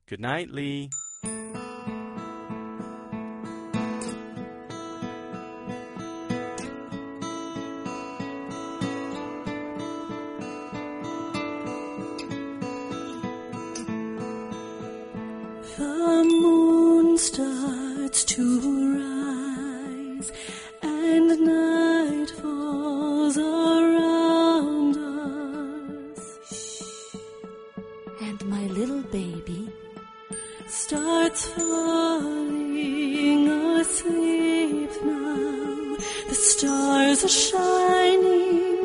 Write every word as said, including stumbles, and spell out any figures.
Good night, Lee. The moon starts to rise, and night falls around us. And my little baby starts falling asleep now. The stars are shining